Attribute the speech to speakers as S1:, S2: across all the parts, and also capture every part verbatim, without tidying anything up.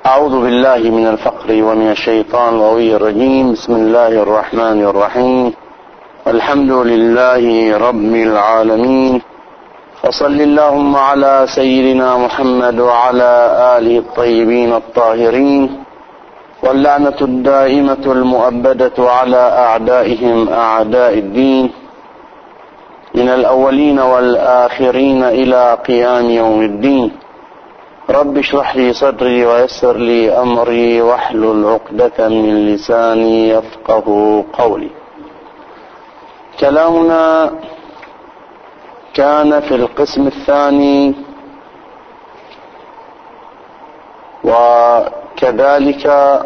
S1: أعوذ بالله من الفقر ومن الشيطان الغوي الرجيم. بسم الله الرحمن الرحيم. الحمد لله رب العالمين، وصل اللهم على سيدنا محمد وعلى آله الطيبين الطاهرين، واللعنة الدائمة المؤبدة على أعدائهم أعداء الدين من الأولين والآخرين إلى قيام يوم الدين. رب اشرح لي صدري ويسر لي أمري واحلل عقدة من لساني يفقه قولي. كلامنا كان في القسم الثاني وكذلك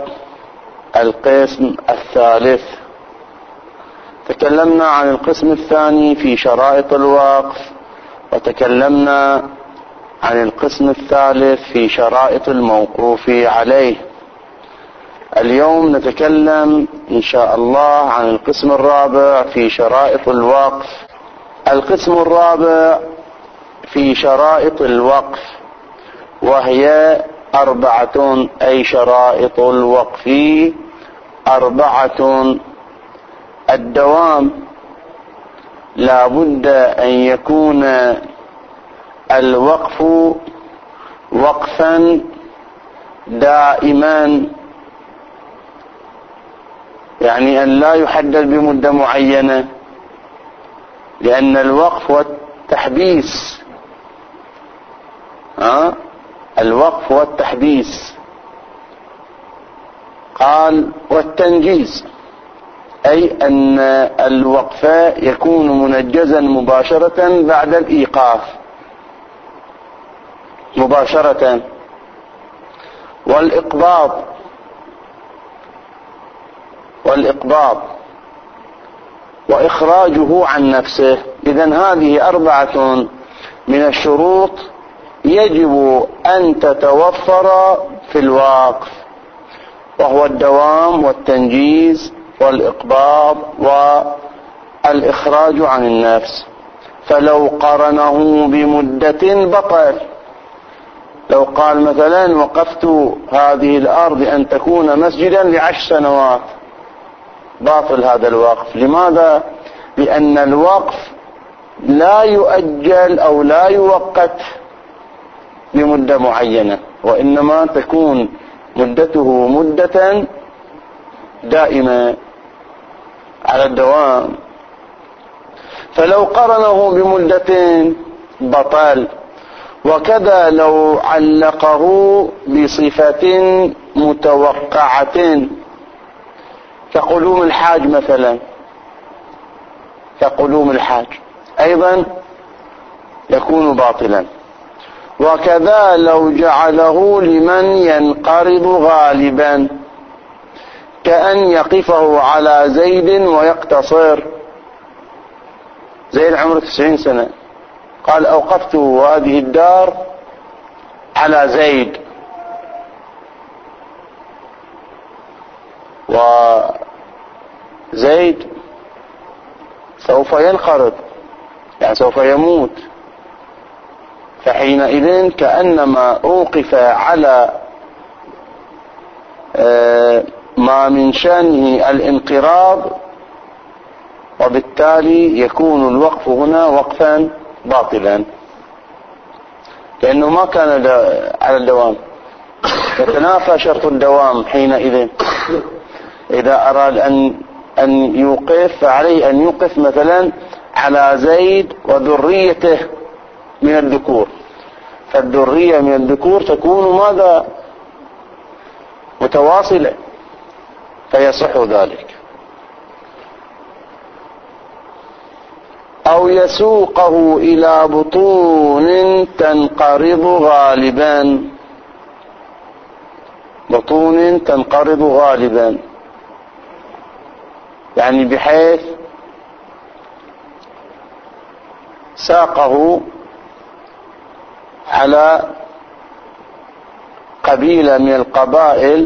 S1: القسم الثالث. تكلمنا عن القسم الثاني في شرائط الوقف، وتكلمنا عن القسم الثالث في شرائط الموقوف عليه. اليوم نتكلم إن شاء الله عن القسم الرابع في شرائط الوقف. القسم الرابع في شرائط الوقف وهي أربعة، أي شرائط الوقف أربعة. الدوام، لا بد أن يكون الوقف وقفا دائما، يعني أن لا يحدد بمدة معينة، لأن الوقف والتحبيس ها الوقف والتحبيس قال والتنجيز، أي أن الوقف يكون منجزا مباشرة بعد الإيقاف مباشرة. والإقباض والإقباض وإخراجه عن نفسه. إذن هذه أربعة من الشروط يجب أن تتوفر في الوقف، وهو الدوام والتنجيز والإقباض والإخراج عن النفس. فلو قرنه بمدة بطل، لو قال مثلا وقفت هذه الأرض أن تكون مسجدا لعشر سنوات، باطل هذا الوقف. لماذا؟ لأن الوقف لا يؤجل أو لا يوقت بمدة معينة، وإنما تكون مدته مدة دائمة على الدوام. فلو قرنه بمدة بطل. وكذا لو علقه بصفة متوقعة كقدوم الحاج مثلا، كقدوم الحاج أيضا يكون باطلا. وكذا لو جعله لمن ينقرض غالبا، كأن يقفه على زيد ويقتصر. زيد عمره تسعين سنة، قال أوقفت هذه الدار على زيد، وزيد سوف ينقرض، يعني سوف يموت. فحينئذ كأنما أوقف على ما من شأنه الانقراض، وبالتالي يكون الوقف هنا وقفا باطلا، لأنه ما كان على الدوام. يتنافى شرط الدوام حينئذ. إذا أراد أن أن يوقف فعليه أن يوقف مثلا على زيد وذريته من الذكور، فالذرية من الذكور تكون ماذا؟ متواصلة، فيصح ذلك. أو يسوقه إلى بطون تنقرض غالبا، بطون تنقرض غالبا، يعني بحيث ساقه على قبيلة من القبائل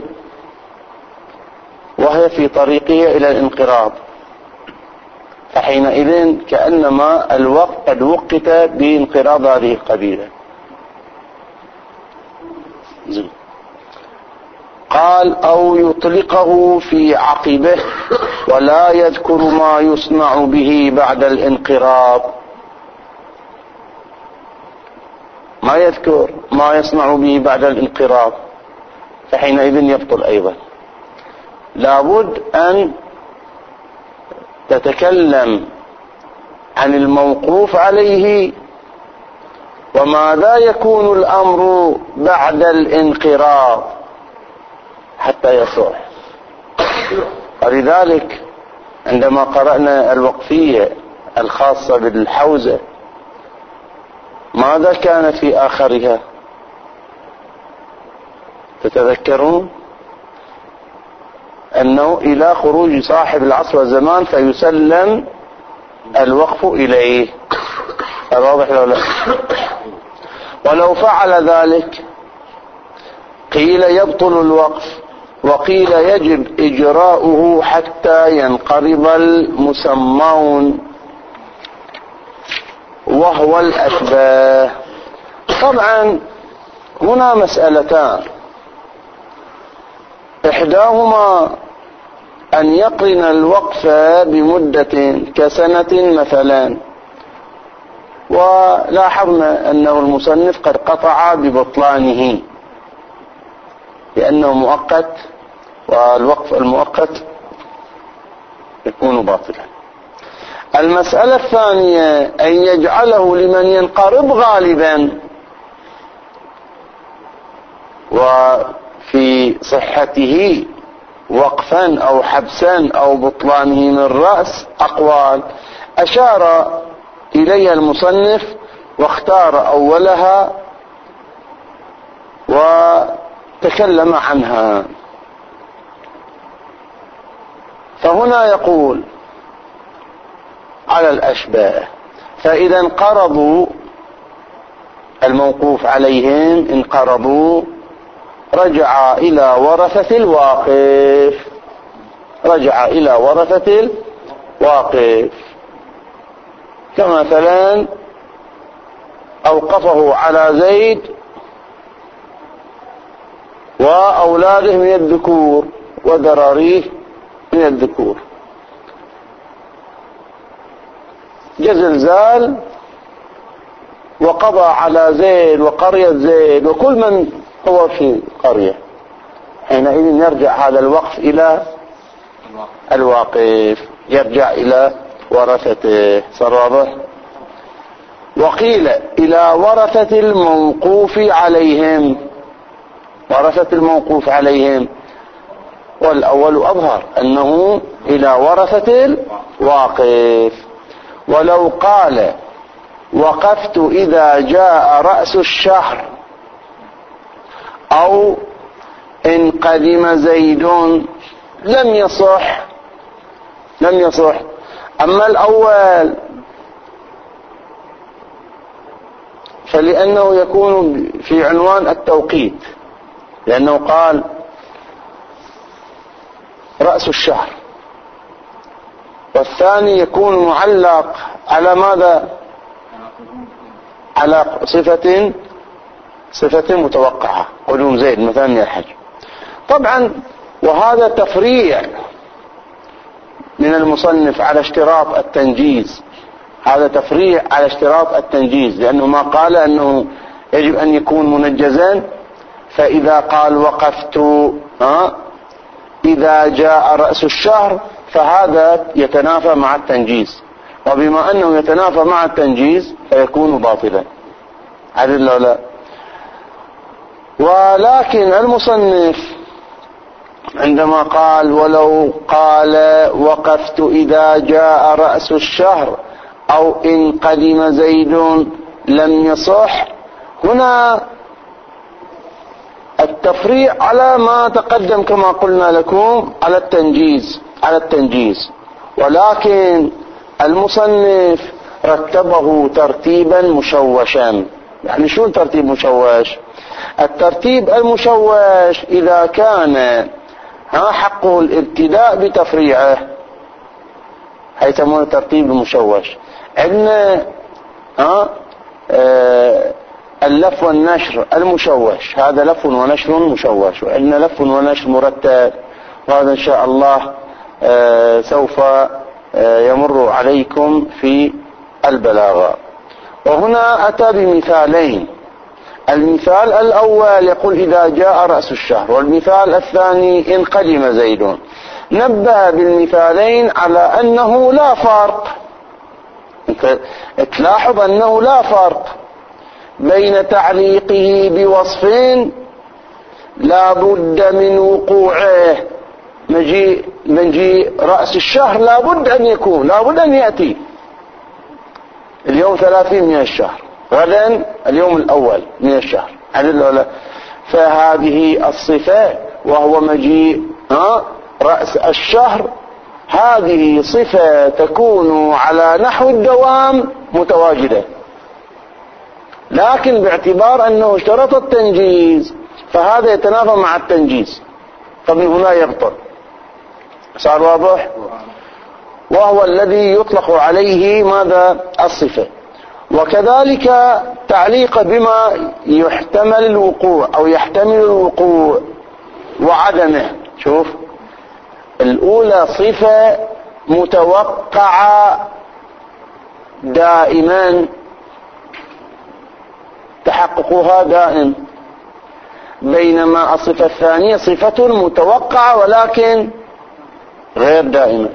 S1: وهي في طريقها إلى الانقراض، فحينئذ كأنما الوقت قد وقت بانقراض هذه القبيلة. قال أو يطلقه في عقبه ولا يذكر ما يصنع به بعد الانقراض، ما يذكر ما يصنع به بعد الانقراض، فحينئذ يبطل أيضا. لابد أن تتكلم عن الموقوف عليه وماذا يكون الأمر بعد الانقراض حتى يصح. ولذلك عندما قرأنا الوقفية الخاصة بالحوزة ماذا كان في آخرها؟ تتذكرون أنه إلى خروج صاحب العصر والزمان فيسلم الوقف إليه. الواضح لو لا؟ ولو فعل ذلك قيل يبطل الوقف، وقيل يجب إجراؤه حتى ينقرض المسمون وهو الأشباه. طبعا هنا مسألتان، إحداهما أن يقرن الوقف بمدة كسنة مثلا، ولاحظنا أنه المصنف قد قطع ببطلانه لأنه مؤقت، والوقف المؤقت يكون باطلا. المسألة الثانية أن يجعله لمن ينقرض غالبا، وفي صحته وقفا أو حبسا أو بطلانه من رأس أقوال أشار إليها المصنف واختار أولها وتكلم عنها. فهنا يقول على الأشباه، فإذا انقرضوا الموقوف عليهم انقرضوا رجع إلى ورثة الواقف، رجع إلى ورثة الواقف. كمثلا أوقفه على زيد وأولاده من الذكور وذراريه من الذكور، جزلزال وقضى على زيد وقرية زيد وكل من هو في قرية، حينئذ يرجع هذا الوقف إلى الواقف، يرجع إلى ورثته. صار واضح؟ وقيل إلى ورثة الموقوف عليهم، ورثة الموقوف عليهم، والأول أظهر أنه إلى ورثة الواقف. ولو قال وقفت إذا جاء رأس الشهر أو إن قدم زيد لم يصح، لم يصح. أما الأول فلأنه يكون في عنوان التوقيت، لأنه قال رأس الشهر، والثاني يكون معلق على ماذا؟ على صفة صفة متوقعة، قدوم زيد مثلا من الحج. طبعا وهذا تفريع من المصنف على اشتراط التنجيز، هذا تفريع على اشتراط التنجيز، لأنه ما قال أنه يجب أن يكون منجزا، فإذا قال وقفت ها إذا جاء رأس الشهر فهذا يتنافى مع التنجيز، وبما أنه يتنافى مع التنجيز فيكون باطلا. عدل لا لا. ولكن المصنف عندما قال ولو قال وقفت إذا جاء رأس الشهر أو إن قدم زيد لم يصح، هنا التفريع على ما تقدم كما قلنا لكم على التنجيز، على التنجيز. ولكن المصنف رتبه ترتيبا مشوشا. يعني شو الترتيب مشوش؟ الترتيب المشوش إذا كان ها حقه الابتداء بتفريعه هيسمونه الترتيب المشوش. عندنا ها آه اللف والنشر المشوش، هذا لف ونشر مشوش، وإن لف ونشر مرتب، وهذا إن شاء الله آه سوف آه يمر عليكم في البلاغة. وهنا أتى بمثالين، المثال الأول يقول إذا جاء رأس الشهر، والمثال الثاني إن قدم زيد. نبه بالمثالين على أنه لا فرق، تلاحظ أنه لا فرق بين تعليقه بوصف لا بد من وقوعه، مجيء مجيء رأس الشهر لا بد أن يكون، لا بد أن يأتي اليوم ثلاثين من الشهر، غدا اليوم الأول من الشهر، فهذه الصفة وهو مجيء رأس الشهر، هذه صفة تكون على نحو الدوام متواجدة، لكن باعتبار أنه اشترط التنجيز فهذا يتنافى مع التنجيز، فمن هنا يبطل. صار واضح؟ وهو الذي يطلق عليه ماذا؟ الصفة. وكذلك تعليق بما يحتمل الوقوع أو يحتمل الوقوع وعدمه. شوف، الأولى صفة متوقعة دائما تحققها دائم، بينما الصفة الثانية صفة متوقعة ولكن غير دائمة.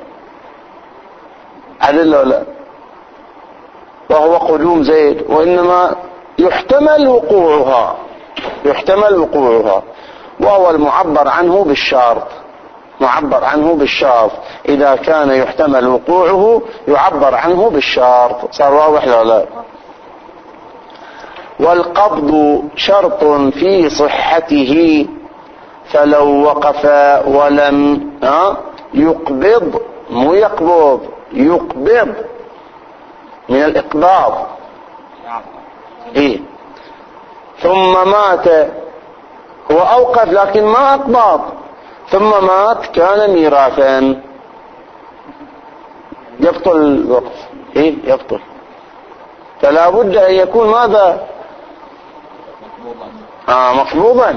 S1: عدل ولا لا؟ وهو قدوم زيد، وإنما يحتمل وقوعها، يحتمل وقوعها، وهو المعبر عنه بالشرط، معبر عنه بالشرط، إذا كان يحتمل وقوعه يعبر عنه بالشرط. صار واضح ولا لا؟ والقبض شرط في صحته، فلو وقف ولم يقبض، مو يقبض، يقبض من الإقباض، إيه، ثم مات، هو أوقف لكن ما أقبض، ثم مات، كان ميراثا، يبطل الوقف، إيه يبطل. فلا بد أن يكون ماذا؟ آه مقبوضا.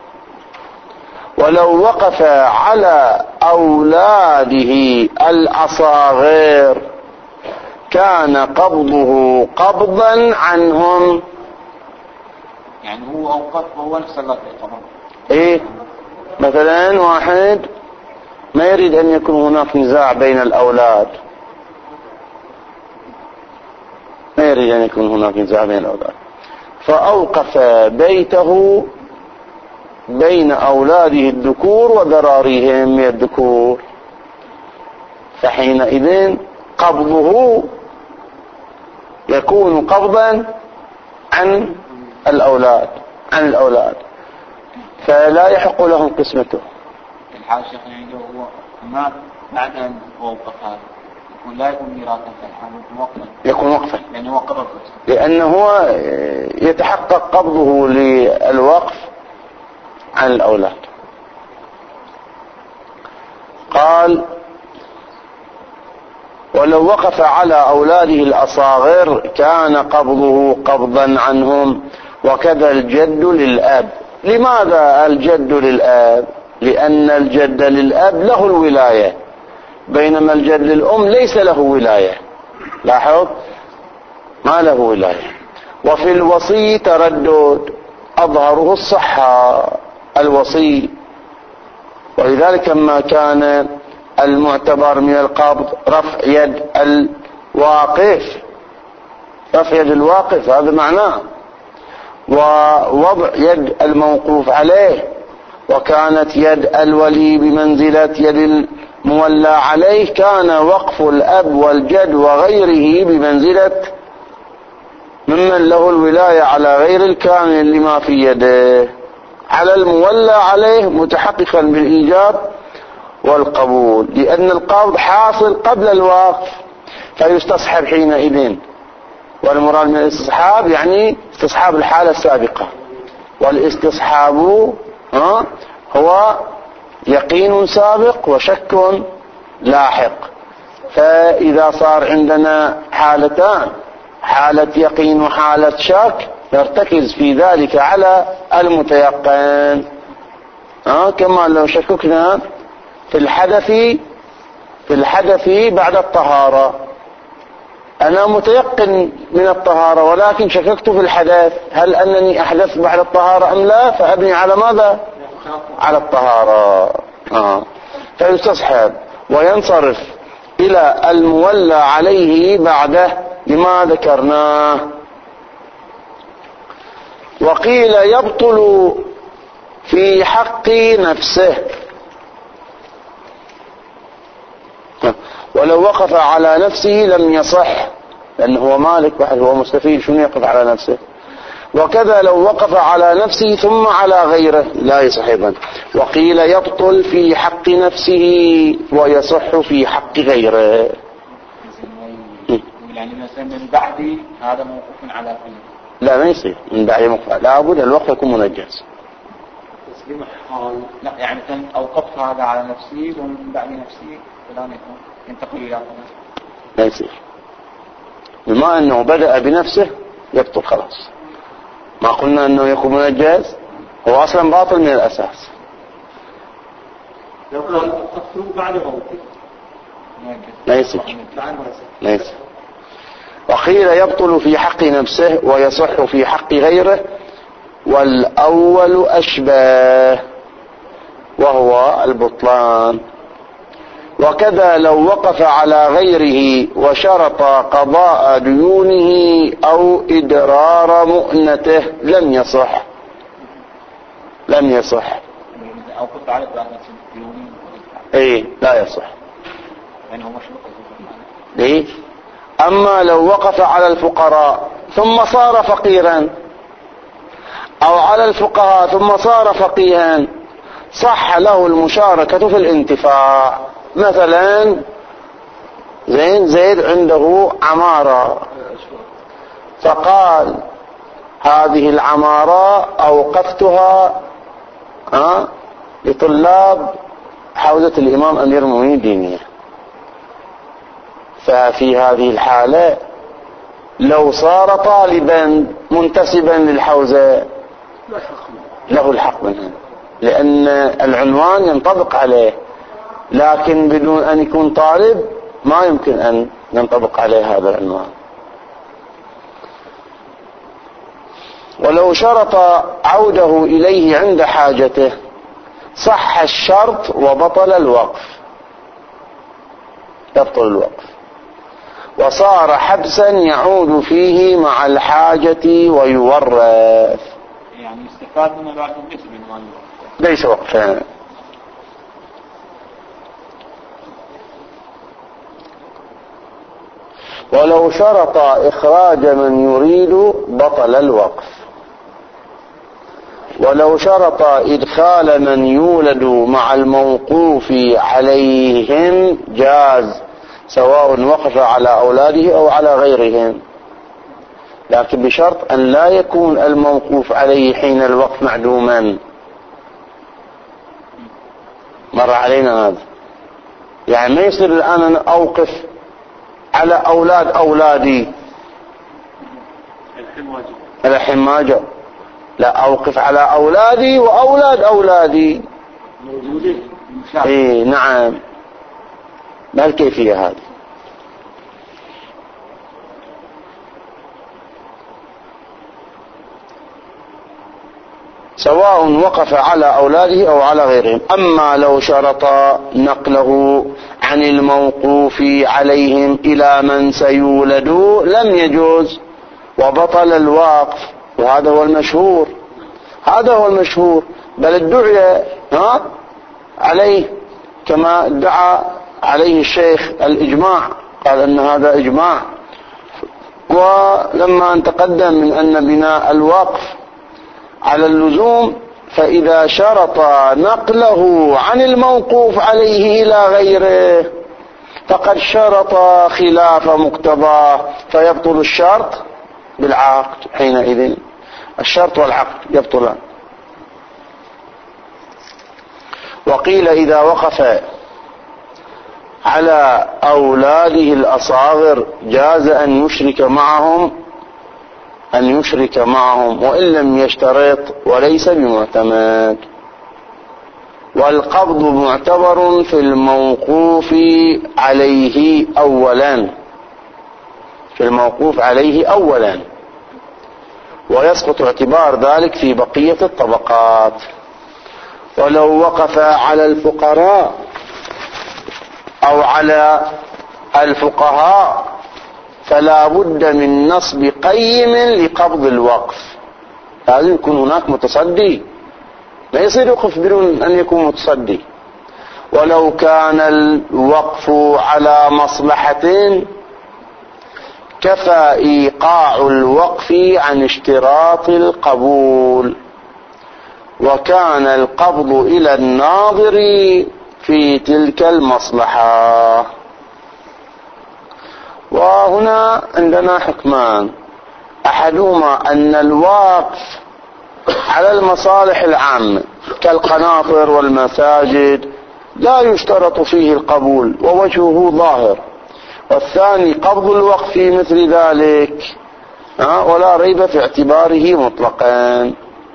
S1: ولو وقف على أولاده الأصاغر كان قبضه قبضا عنهم.
S2: يعني هو أوقف وهو نفس الله طبعا.
S1: إيه، مثلا واحد ما يريد أن يكون هناك نزاع بين الأولاد، ما يريد أن يكون هناك نزاع بين الأولاد، فأوقف بيته بين أولاده الذكور وذراريهم من الذكور، فحينئذ قبضه يكون قبضا عن الأولاد، عن الأولاد، فلا يحق لهم قسمته.
S2: الحال شيخ عنده هو مات بعد أن أوقف هذا، يكون لا يكون ميراثا في الحال، وقفا،
S1: يكون وقفا،
S2: يعني وقف،
S1: لأنه يتحقق قبضه للوقف عن الأولاد. قال ولو وقف على أولاده الأصاغر كان قبضه قبضا عنهم، وكذا الجد للأب. لماذا الجد للأب؟ لأن الجد للأب له الولاية، بينما الجد للأم ليس له ولاية. لاحظ، ما له ولاية. وفي الوصي تردد، أظهره الصحة الوصي، ولذلك ما كان المعتبر من القبض رفع يد الواقف، رفع يد الواقف هذا معناه، ووضع يد الموقوف عليه، وكانت يد الولي بمنزلة يد المولى عليه، كان وقف الأب والجد وغيره بمنزلة ممن له الولاية على غير الكامل لما في يده، على المولى عليه متحققا بالإيجاب والقبول، لأن القبض حاصل قبل الوقف فيستصحب حينئذ. والمراد من الاستصحاب يعني استصحاب الحالة السابقة، والاستصحاب هو يقين سابق وشك لاحق. فإذا صار عندنا حالتان، حالة يقين وحالة شك، نرتكز في ذلك على المتيقن. آه كما لو شككنا في الحدث في الحدث بعد الطهارة، أنا متيقن من الطهارة ولكن شككت في الحدث، هل أنني أحدث بعد الطهارة أم لا؟ فأبني على ماذا؟ على الطهارة. آه. فيستصحب وينصرف إلى المولى عليه بعده لما ذكرناه. وقيل يبطل في حق نفسه، ولو وقف على نفسه لم يصح، لأنه هو مالك بعد، هو مستفيد، شنو يقف على نفسه؟ وكذا لو وقف على نفسه ثم على غيره لا يصح أيضا. وقيل يبطل في حق نفسه ويصح في حق غيره.
S2: يعني مثلا من بعد هذا موقوف على فيه،
S1: لا ما يصير من بعد موقف، لابد الوقف يكون منجز.
S2: لا يعني مثلا أوقفت هذا على نفسي ومن بعد نفسي فلان يكون ينتقل إلى فلان،
S1: لا يصير. بما أنه بدأ بنفسه يبطل خلاص. ما قلنا أنه يكون منجز، هو أصلا باطل من الأساس.
S2: لو قال أوقفت بعد موته
S1: لا يصير، لا يصير. وقيل يبطل في حق نفسه ويصح في حق غيره، والأول أشبه وهو البطلان. وكذا لو وقف على غيره وشرط قضاء ديونه أو إدرار مؤنته لم يصح، لم يصح.
S2: أو كنت على ديونه
S1: ايه لا يصح.
S2: يعني هو مشروط
S1: ليه؟ أما لو وقف على الفقراء ثم صار فقيرا، أو على الفقهاء ثم صار فقيها، صح له المشاركة في الانتفاع. مثلا زين زيد عنده عمارة، فقال هذه العمارة أوقفتها أه لطلاب حوزة الإمام أمير المؤمنين الدينية. ففي هذه الحالة لو صار طالبا منتسبا للحوزة له الحق منها، لأن العنوان ينطبق عليه، لكن بدون أن يكون طالب ما يمكن أن ينطبق عليه هذا العنوان. ولو شرط عوده إليه عند حاجته صح الشرط وبطل الوقف، يبطل الوقف، وصار حبسا يعود فيه مع الحاجة ويورث.
S2: يعني استفاد من بعد النسبة من
S1: ليس وقفا. ولو شرط إخراج من يريد بطل الوقف. ولو شرط إدخال من يولد مع الموقوف عليهم جاز، سواء وقف على أولاده أو على غيرهم، لكن بشرط أن لا يكون الموقوف عليه حين الوقف معدوما. مر علينا هذا، يعني ما يصير الآن أنا أوقف على أولاد أولادي الحين ما جاء، لا أوقف على أولادي وأولاد أولادي موجودين. إيه نعم، ما الكيفية هذه؟ سواء وقف على أولاده أو على غيرهم. أما لو شرط نقله عن الموقوف عليهم إلى من سيولد لم يجوز وبطل الوقف، وهذا هو المشهور، هذا هو المشهور. بل ادعي ها عليه كما ادعى عليه الشيخ الإجماع، قال أن هذا إجماع. ولما تقدم من أن بناء الوقف على اللزوم، فإذا شرط نقله عن الموقوف عليه إلى غيره فقد شرط خلاف مقتضاه، فيبطل الشرط بالعقد. حينئذ الشرط والعقد يبطلان. وقيل إذا وقف على أولاده الأصاغر جاز أن يشرك معهم أن يشرك معهم وإن لم يشترط وليس بمعتمد. والقبض معتبر في الموقوف عليه أولا في الموقوف عليه أولا ويسقط اعتبار ذلك في بقية الطبقات. ولو وقف على الفقراء أو على الفقهاء فلا بد من نصب قيم لقبض الوقف، لازم يكون هناك متصدي، ما يصير يوقف بدون أن يكون متصدي. ولو كان الوقف على مصلحة كفى إيقاع الوقف عن اشتراط القبول، وكان القبض إلى الناظر في تلك المصلحة. وهنا عندنا حكمان، أحدهما أن الوقف على المصالح العامة كالقناطر والمساجد لا يشترط فيه القبول ووجهه ظاهر، والثاني قبض الوقف في مثل ذلك ولا ريب في اعتباره مطلقا.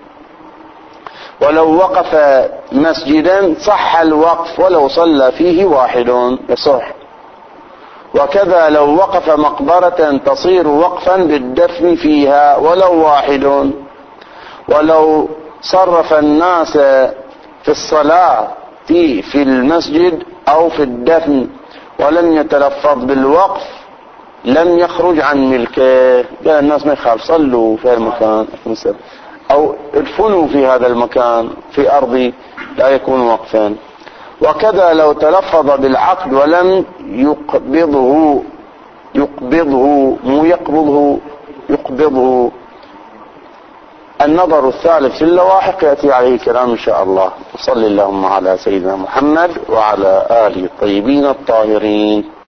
S1: ولو وقف مسجدا صح الوقف ولو صلى فيه واحد يصح، وكذا لو وقف مقبرة تصير وقفا بالدفن فيها ولو واحد. ولو صرف الناس في الصلاة في المسجد أو في الدفن ولم يتلفظ بالوقف لم يخرج عن ملكه، قال الناس ما يخاف صلوا في المكان أو ادفنوا في هذا المكان في أرضي لا يكون وقفا. وكذا لو تلفظ بالعقد ولم يقبضه يقبضه مو يقبضه يقبضه. النظر الثالث في اللواحق يأتي عليه كلام إن شاء الله. وصل اللهم على سيدنا محمد وعلى آله الطيبين الطاهرين.